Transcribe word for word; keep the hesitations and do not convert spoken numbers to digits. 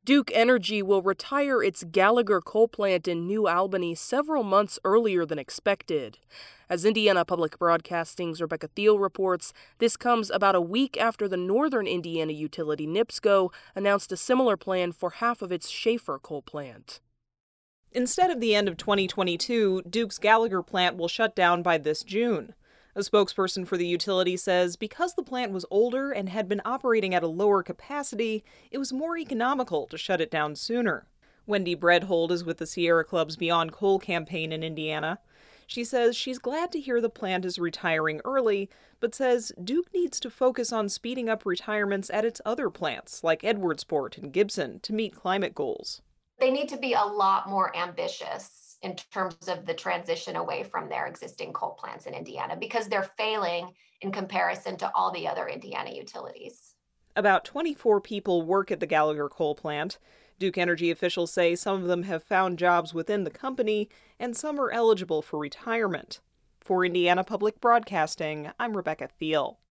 Duke Energy will retire its Gallagher coal plant in New Albany several months earlier than expected. As Indiana Public Broadcasting's Rebecca Thiel reports, this comes about a week after the northern Indiana utility NIPSCO announced a similar plan for half of its Schaefer coal plant. Instead of the end of twenty twenty-two, Duke's Gallagher plant will shut down by this June. A spokesperson for the utility says because the plant was older and had been operating at a lower capacity, it was more economical to shut it down sooner. Wendy Breadhold is with the Sierra Club's Beyond Coal campaign in Indiana. She says she's glad to hear the plant is retiring early, but says Duke needs to focus on speeding up retirements at its other plants, like Edwardsport and Gibson, to meet climate goals. They need to be a lot more ambitious in terms of the transition away from their existing coal plants in Indiana, because they're failing in comparison to all the other Indiana utilities. About twenty-four people work at the Gallagher coal plant. Duke Energy officials say some of them have found jobs within the company, and some are eligible for retirement. For Indiana Public Broadcasting, I'm Rebecca Thiel.